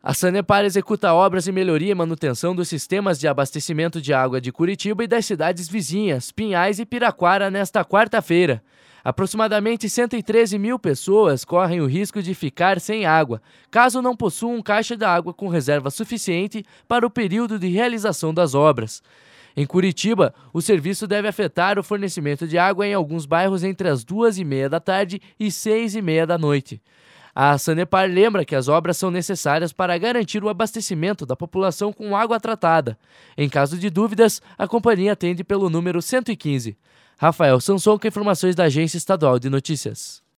A Sanepar executa obras de melhoria e manutenção dos sistemas de abastecimento de água de Curitiba e das cidades vizinhas, Pinhais e Piraquara, nesta quarta-feira. Aproximadamente 113 mil pessoas correm o risco de ficar sem água, caso não possuam caixa de água com reserva suficiente para o período de realização das obras. Em Curitiba, o serviço deve afetar o fornecimento de água em alguns bairros entre as 2h30 da tarde e 6h30 da noite. A Sanepar lembra que as obras são necessárias para garantir o abastecimento da população com água tratada. Em caso de dúvidas, a companhia atende pelo número 115. Rafael Sanson com informações da Agência Estadual de Notícias.